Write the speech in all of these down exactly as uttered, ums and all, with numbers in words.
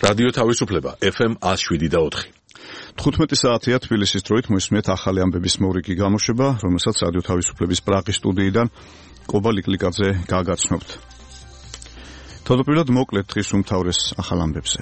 რადიო თავისუფლება ეფ ემ one oh seven და four. თხუთმეტი საათია თბილისის დროით მოისმენთ ახალი ამბების მორიგი გამოშვება, რომელსაც რადიო თავისუფლების პრაღის სტუდიიდან კობა ლიკლიკაძე გაგაცნობთ. თავდაპირველად მოკლედ დღის უმთავრეს ახალ ამბებზე.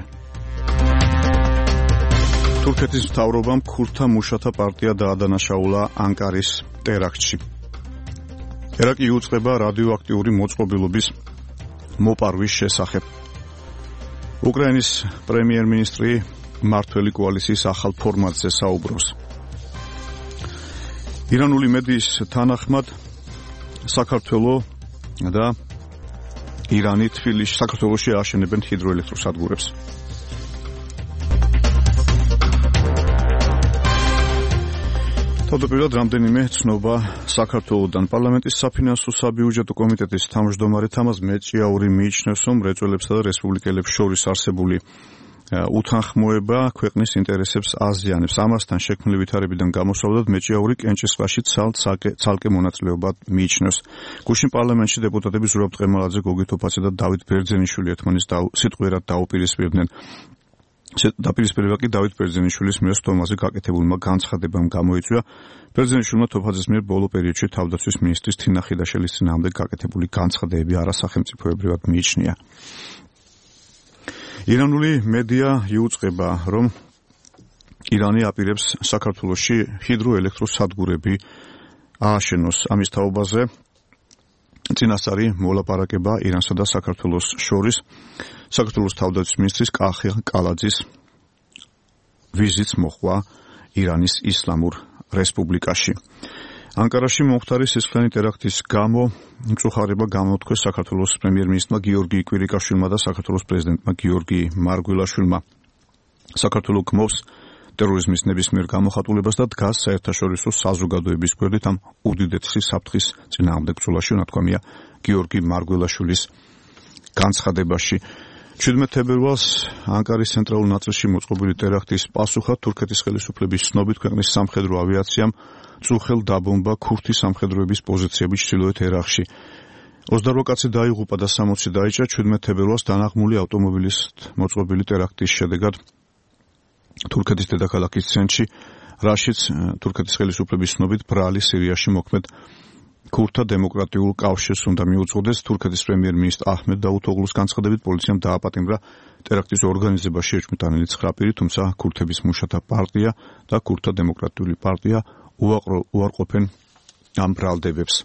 თურქეთის მთავრობამ ქურთთა მუშათა პარტია დაადანაშაულა ანკარის ტერაქტში. ერაკი იუწყება რადიოაქტიური მოწყობილობის მოპარვის შესახებ. უკრაინის პრემიერ-მინისტრი მართველი კოალიციის ახალ ფორმატზე საუბრობს. ირანული მედიის თანახმად საქართველო და ირანი თბილისში საქართველოში აშენებენ ჰიდროელექტროსადგურებს. თავდაპირველად რამდენიმე ცნობა საქართველოდან. პარლამენტის საფინანსო საბიუჯეტო კომიტეტის თავმჯდომარე თამაზ მეჭიაური მიიჩნევს, რომ მრეწველებსა და რესპუბლიკელებს შორის არსებული უთანხმოება ქვეყნის ინტერესებს აზიანებს. ამასთან შექმნილი ვითარებიდან გამოსავლად მეჭიაური კენჭისყრაში ცალკე მონაწილეობად მიიჩნევს. გუშინ პარლამენტში დეპუტატები ზურაბ ტყემალაძე, გოგი თოფაძე და დავით ბერძენიშვილი ერთმანეთს სიტყვიერად დაუპირისპირდნენ. დაპირისპირება კი დავით ბერძენიშვილის მიერ სტომაზე გაკეთებულმა განცხადებამ გამოიწვია. ბერძენიშვილმა თოფაძის მიერ ბოლო პერიოდში თავდაცვის მინისტრის თინა ხიდაშელის წინააღმდეგ გაკეთებული განცხადებები არასახელმწიფოებრივად მიიჩნია. ირანული მედია იუწყება, რომ ირანი აპირებს საქართველოში ჰიდროელექტროსადგურები ააშენოს. ამის თაობაზე წინასწარი მოლაპარაკება ირანსა და საქართველოს შორის საქართველოს თავდაცვის მინისტრის კახიან კალაძის ვიზიტს მოჰყვა ირანის ისლამურ რესპუბლიკაში. ანკარაში მომხდარი სისხლიანი ტერაქტის გამო მწუხარება გამოთქვეს საქართველოს პრემიერ-მინისტრმა გიორგი კვირიკაშვილმა და საქართველოს პრეზიდენტმა გიორგი მარგველაშვილმა. საქართველო გმობს ტერორიზმის ნებისმიერ გამოხატულებას და დგას საერთაშორისო საზოგადოების გვერდით ამ უდიდესი საფრთხის წინააღმდეგ ბრძოლაში, ნათქვამია გიორგი მარგველაშვილის განცხადებაში. შვიდმეტ თებერვალს ანკარის ცენტრალურ ნაწილში მოწყობილი ტერაქტის პასუხად თურქეთის ხელისუფლების ცნობით ქვეყნის სამხედრო ავიაციამ წუხელ დაბომბა ქურთი სამხედროების პოზიციები ჩრდილოეთ ერაყში. ოცდაორი კაცი დაიღუპა და სამოცი დაიჭრა. შვიდმეტ თებერვალს დანაღმული ავტომობილის მოწყობილი ტერაქტის შედეგად თურქეთის დედაქალაქის ცენტრში, რაშიც თურქეთის ხელისუფლების ცნობით ბრალი სირიაში მოქმედ ქურთთა დემოკრატიულ კავშირს უნდა მიუძღოდეს. თურქეთის პრემიერ-მინისტრ აჰმედ დავუთოღლუს განცხადებით პოლიციამ დააპატიმრა ტერაქტის ორგანიზებაში ეჭვმიტანილი ცხრა პირი, თუმცა ქურთების მუშათა პარტია და ქურთთა დემოკრატიული პარტია უარყოფენ ამ ბრალდებებს.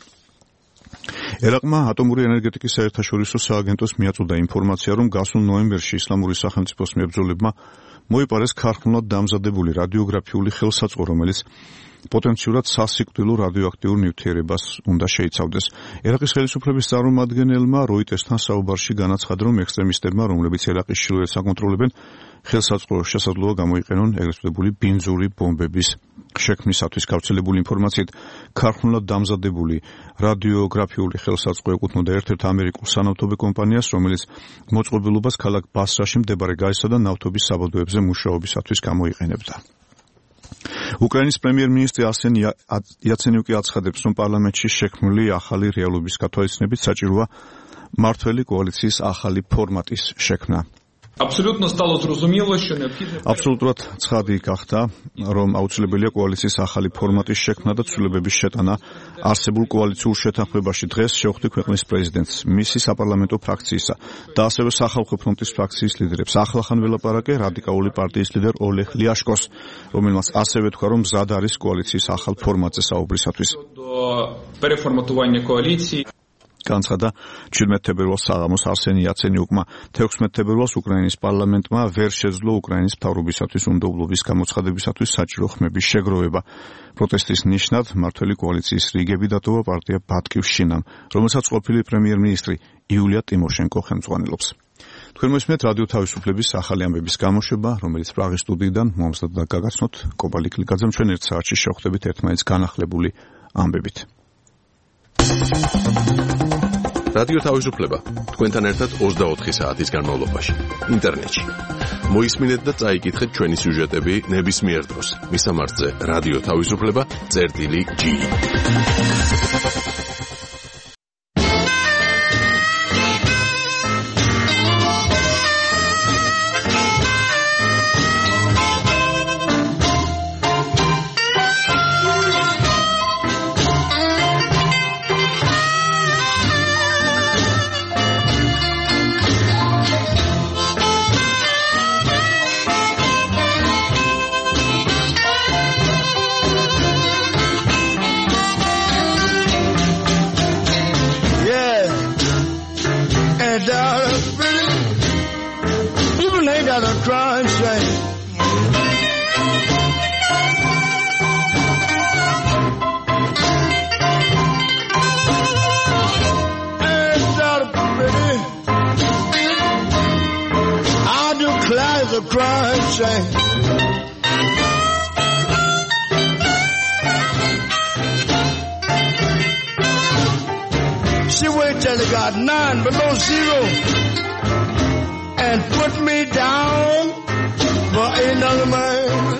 ერაყმა ატომური ენერგეტიკის საერთაშორისო სააგენტოს მიაწოდა ინფორმაცია, რომ გასულ ნოემბერში ისლამური სახელმწიფოს მებრძოლებმა მოიპარეს ქარხნულად დამზადებული რადიოგრაფიული ხელსაწყო, რომელიც პოტენციურად სასიკვდილო რადიოაქტიურ ნივთიერებას უნდა შეიცავდეს. ერაყის ხელისუფლების წარმომადგენელმა როიტერსთან საუბარში განაცხადა, რომ ექსტრემისტებმა, რომლებიც ერაყის ჩრდილოეთს აკონტროლებენ, ხელსაწყო შესაძლოა გამოიყენონ ეგრეთ წოდებული ბინძური ბომბების შექმნისათვის. გავრცელებული ინფორმაციით, ქარხნულად დამზადებული რადიოგრაფიული ხელსაწყო ეკუთვნოდა ერთ-ერთ ამერიკულ სანავთობე კომპანიას, რომელიც მოწყობილობას ქალაქ ბასრაში მდებარე გაზისა და ნავთობის საბადოებზე მუშაობისათვის გამოიყენებდა. უკრაინის პრემიერ-მინისტრი არსენ იაცენიუკი აცხადებს, რომ პარლამენტში შექმნილი ახალი რეალობის გათვალისწინებით საჭიროა მართველი კოალიციის ახალი ფორმატის შექმნა. აბსოლუტურად ცხადი გახდა, რომ აუცილებელია კოალიციის ახალი ფორმატის შექმნა და ცვლილებების შეტანა არსებულ კოალიციურ შეთანხმებაში. დღეს შევხვდი ქვეყნის პრეზიდენტს, მისი საპარლამენტო ფრაქციისა და ასევე სახალხო ფრონტის ფრაქციის ლიდერებს. ახლახან ველაპარაკე რადიკალური პარტიის ლიდერ ოლეგ ლიაშკოს, რომელმაც ასევე თქვა, რომ მზად არის კოალიციის ახალ ფორმატზე საუბრისათვის. განცხადა შვიდმეტ თებერვალს საღამოს არსენ იაცენიუკმა. თექვსმეტ თებერვალს უკრაინის პარლამენტმა ვერ შეძლო უკრაინის მთავრობისათვის უნდობლობის გამოცხადებისათვის საჭირო ხმების შეგროვება. პროტესტის ნიშნად მართველი კოალიციის რიგები დატოვა პარტია ბატკივშინამ, რომელსაც ყოფილი პრემიერ-მინისტრი იულია ტიმოშენკო ხელმძღვანელობს. თქვენ მოსმენთ რადიო თავისუფლების ახალი ამბების გამოშვება, რომელიც პრაღის სტუდიიდან მომსდად და გაგაცნოთ კობა ლიკლიკაძემ. ჩვენ ერთ საათში შევხვდებით ერთმანეთს განახლებული ამბებით. რადიო თავისუფლება თქვენთან ერთად ოცდაოთხი საათის განმავლობაში ინტერნეტში. მოისმინეთ და წაიკითხეთ ჩვენი სიუჟეტები ნებისმიერ დროს. მისამართზე რადიო თავისუფლება წერტილი ჯი. And darling, pretty, people ain't got a crying shame. And darling, pretty, I do cries a crying shame. She waited till it got nine below zero and put me down for another man.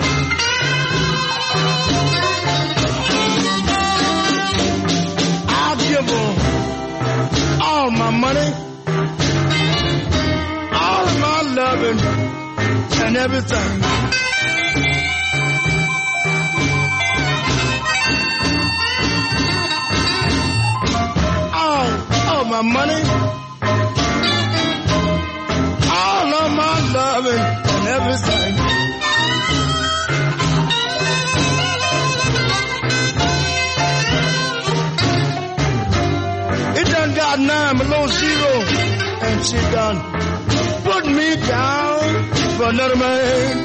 I'll give her all my money, all of my loving and everything. My money, all of my loving and everything. It done got nine below zero, and she done put me down for another man.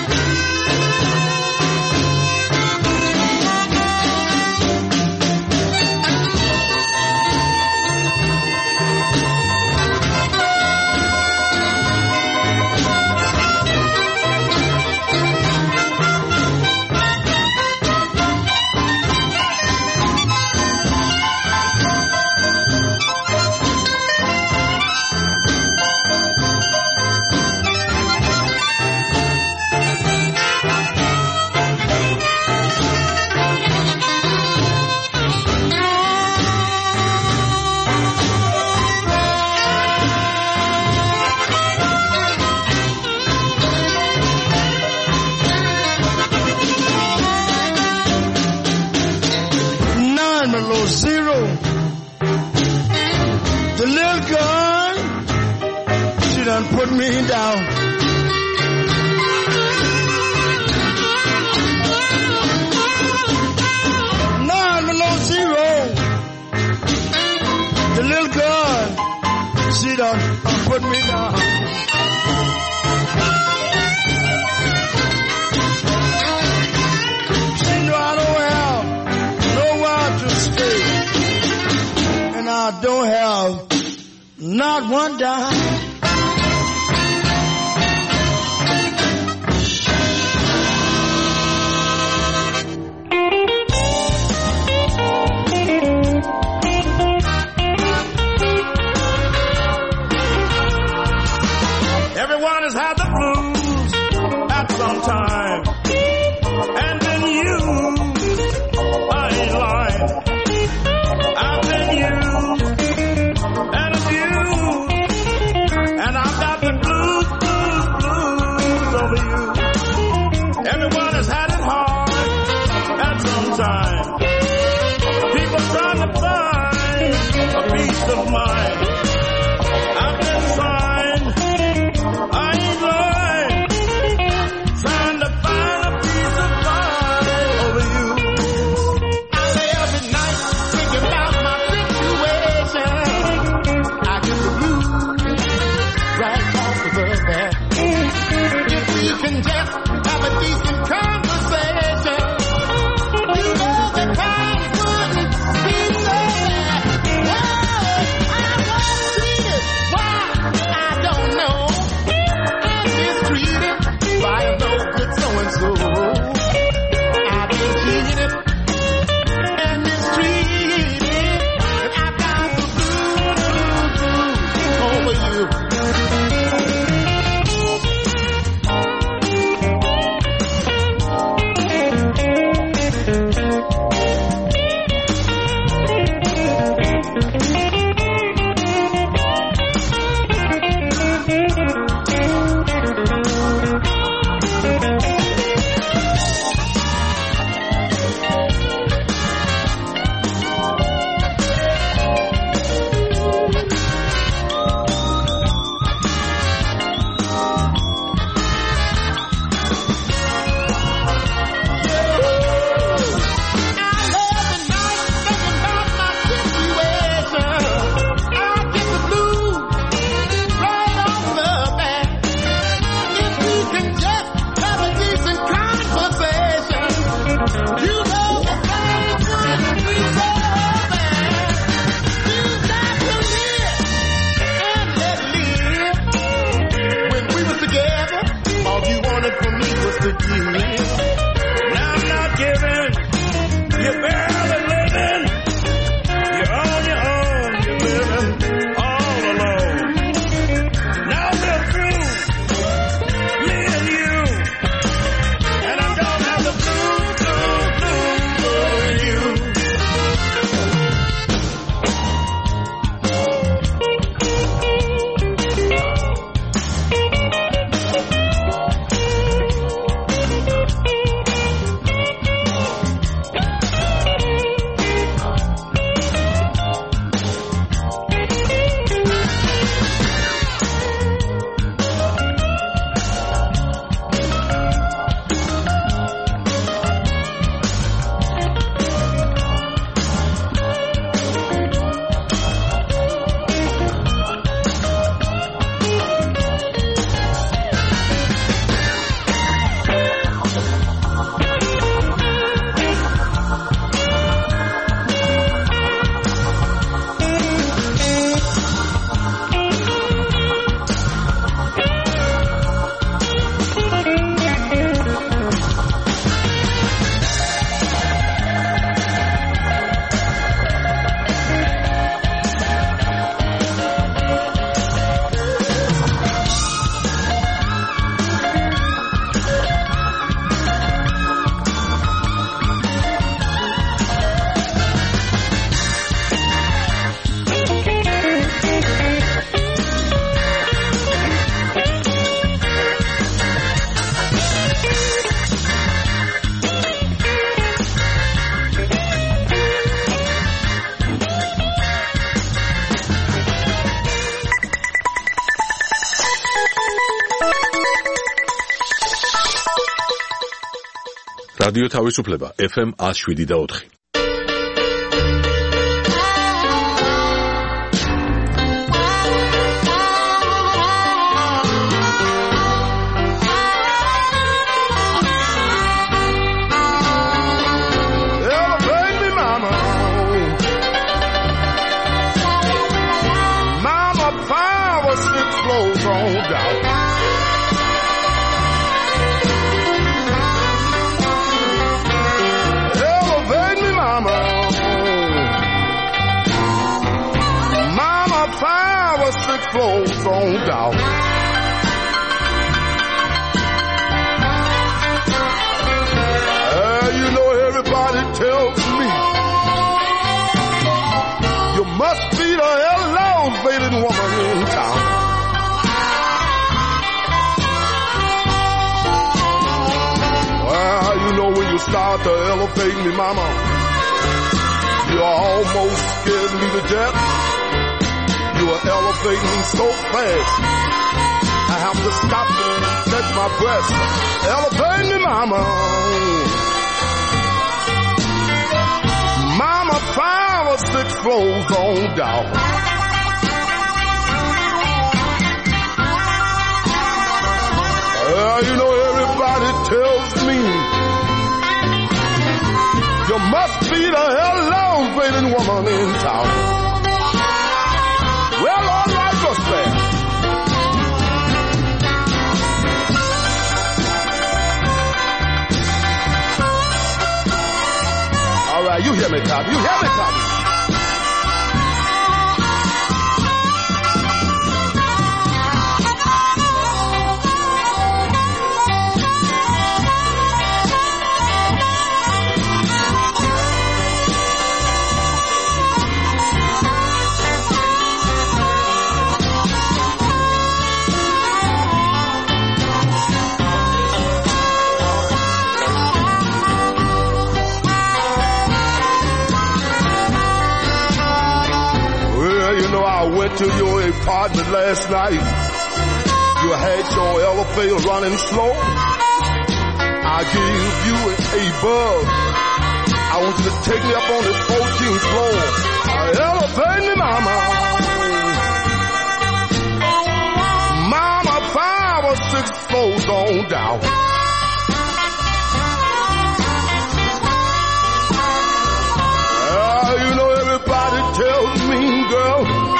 Zero. The little girl, she done put me down. Nine below zero. The little girl, she done put me down. She know I don't have nowhere to stay. I don't have not one dime. Everyone has had the blues at some time, and then you, I ain't lying. I've been used and abused რადიო თავისუფლება ეფ ემ one oh seven და four. Flows on down. Uh, you know everybody tells me you must be the elevated woman in town. Well, you know when you start to elevate me, mama, you almost scared me to death. You are elevating me so fast, I have to stop and catch my breath. Elevate me, mama. Mama, five or six floors on down. Well, you know everybody tells me you must be the elevated woman in town. Well, all right, just there. All right, you hear me, Tommy. You hear me, Tommy. To your apartment last night, you had your elevator running slow. I gave you a bug. I want you to take me up on the fourteenth floor. Elevate me, mama. Mama, five or six floors on down. Uh, you know everybody tells me, girl,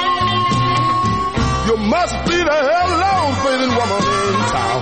you must be the elevated woman in town.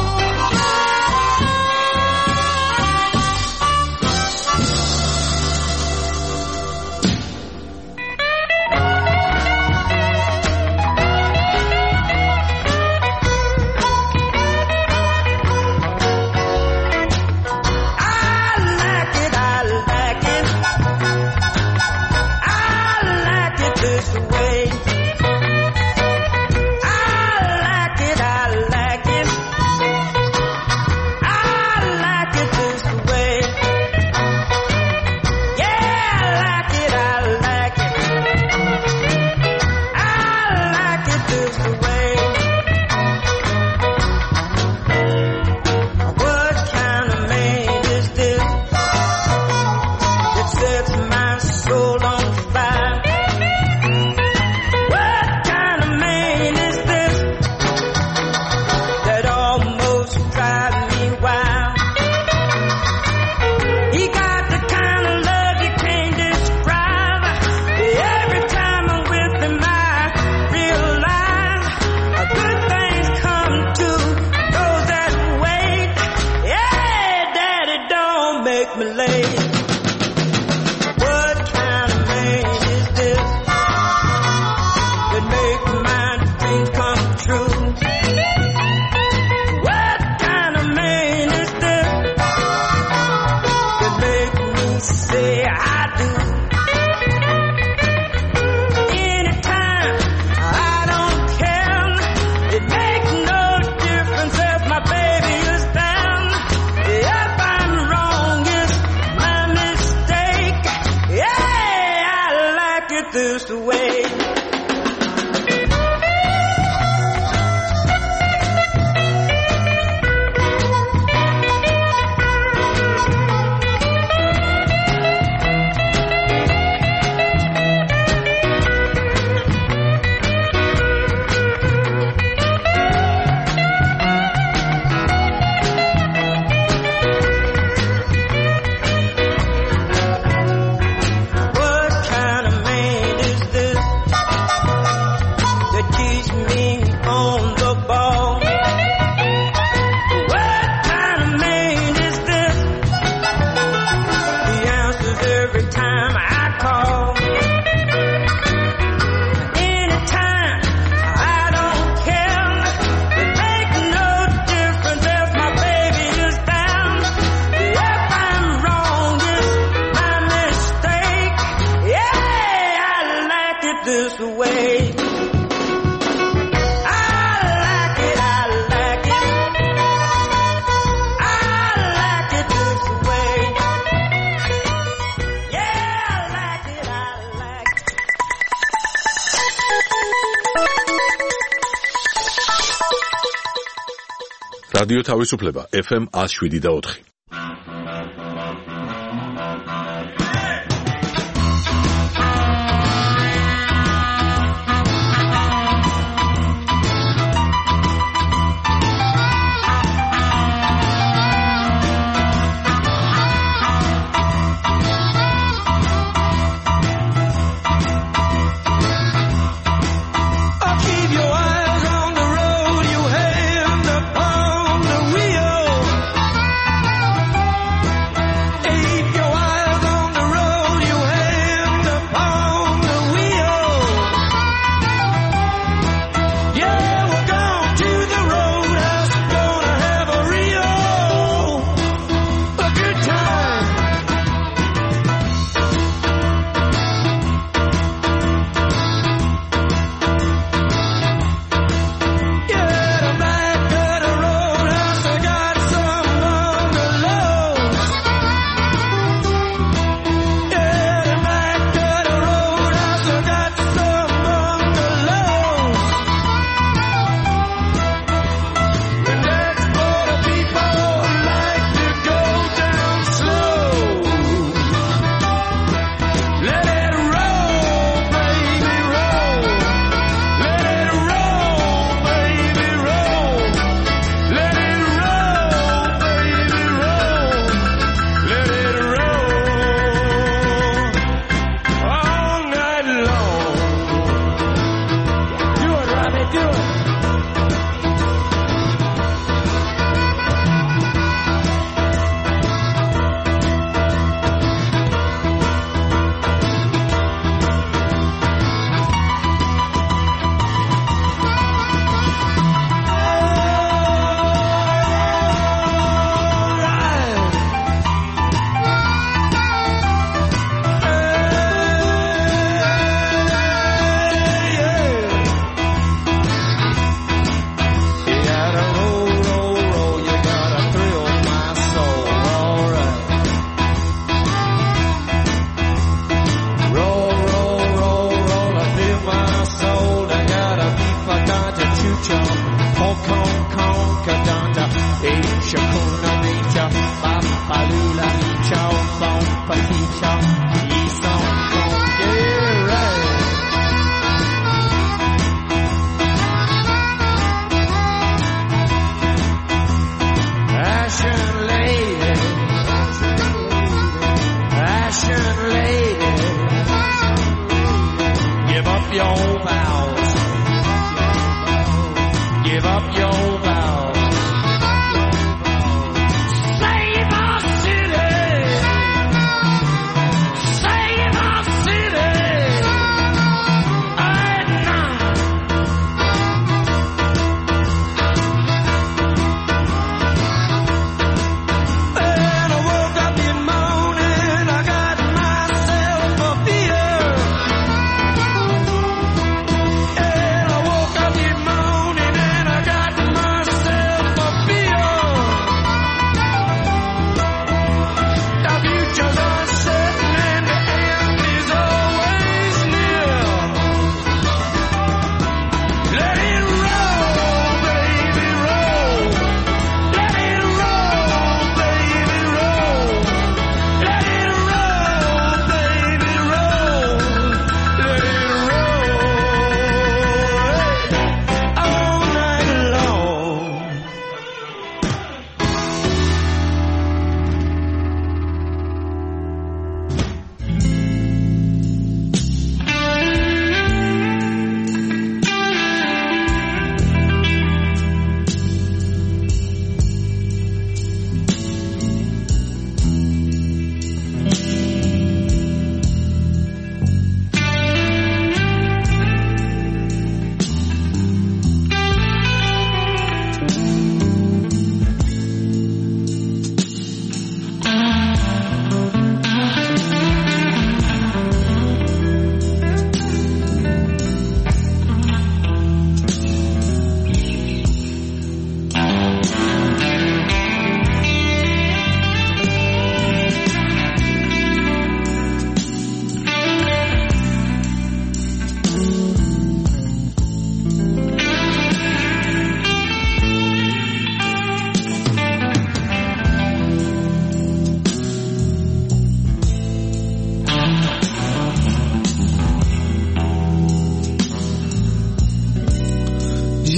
This way. this way. I like it, I like it. I like it this way. Yeah, I like it, I like it. რადიო თავისუფლება ეფ ემ one oh seven და four.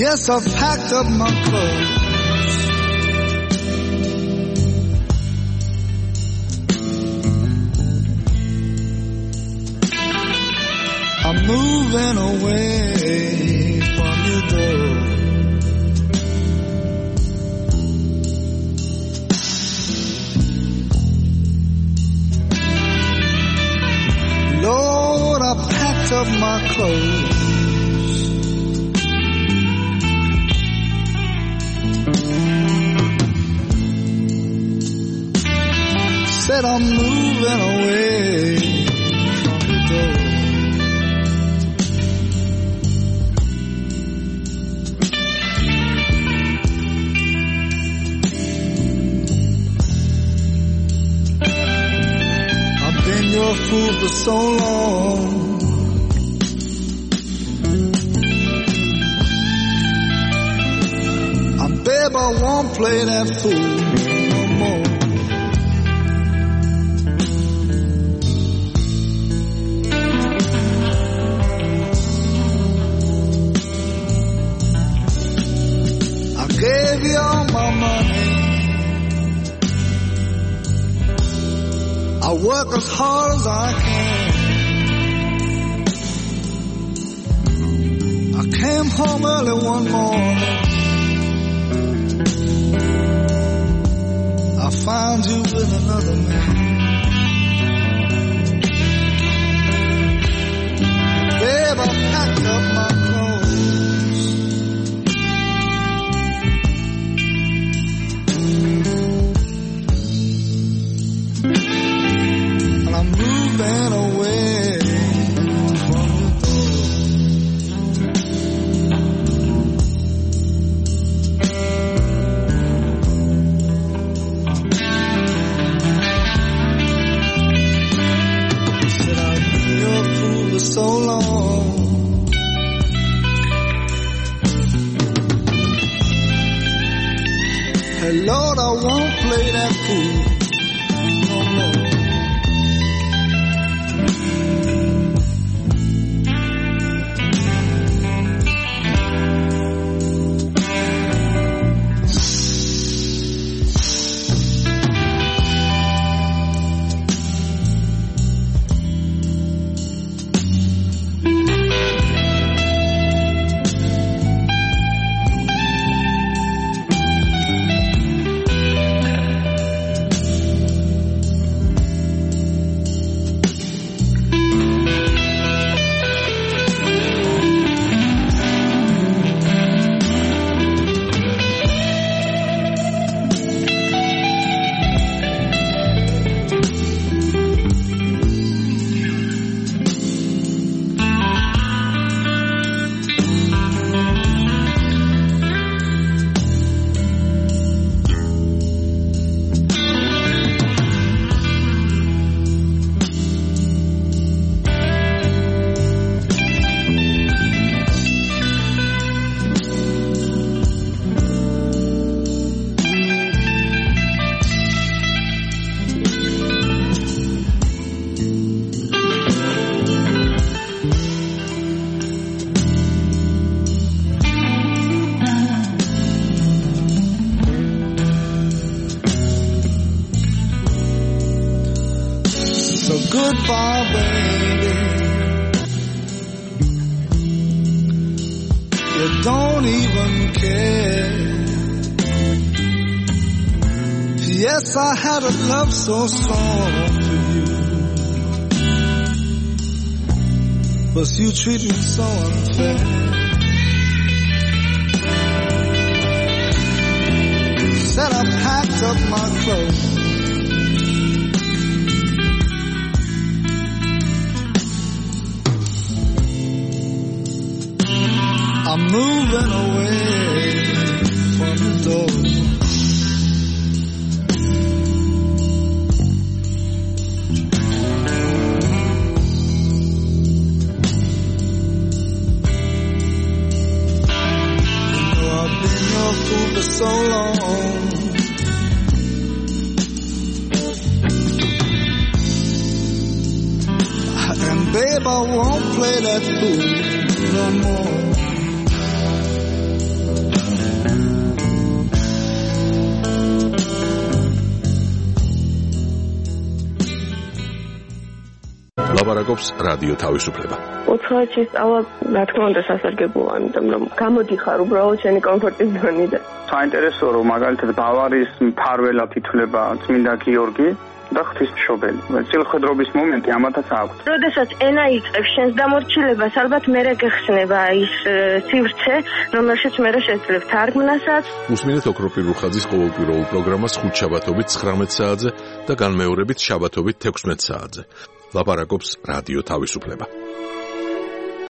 Yes, I've packed up my clothes. I'm moving away from your door. Lord, I packed up my clothes. Said I'm moving away from the door. I've been your fool for so long. I babe, I won't play that fool no more. Gave you all my money. I work as hard as I can. I came home early one morning. I found you with another man. Babe, I packed up my moving away from the door. Said I've been your fool for so long. Hey Lord, I won't play that fool no more. Goodbye, baby. You don't even care. Yes, I had a love so strong for you, but you treat me so unfair. Said I packed up my clothes. I'm moving away from the door. You know I've been your fool for so long. And babe, I won't play that fool no more. ლაპარაკობს რადიო თავისუფლება. უცხოეთში სწავლა, რა თქმა უნდა, სასარგებლოა, იმიტომ რომ გამოდიხარ უბრალოდ შენი კომფორტის ზონიდან. საინტერესოა, რომ მაგალითად ბავარიის მფარველად ითვლება წმინდა გიორგი და ღვთისმშობელი. წილხედრობის მომენტი ამათაც აქვს. როდესაც ენა იწყებს შენს დამორჩილებას, ალბათ მერე გეხსნება ის სივრცე, რომელშიც მერე შეძლებ თარგმნასაც. უსმინეთ ოქროპირ რუხაძის ყოველკვირეულ პროგრამას ხუთშაბათობით ცხრამეტ საათზე და განმეორებით შაბათობით თექვსმეტ საათზე. ლაპარაკობს რადიო თავისუფლება.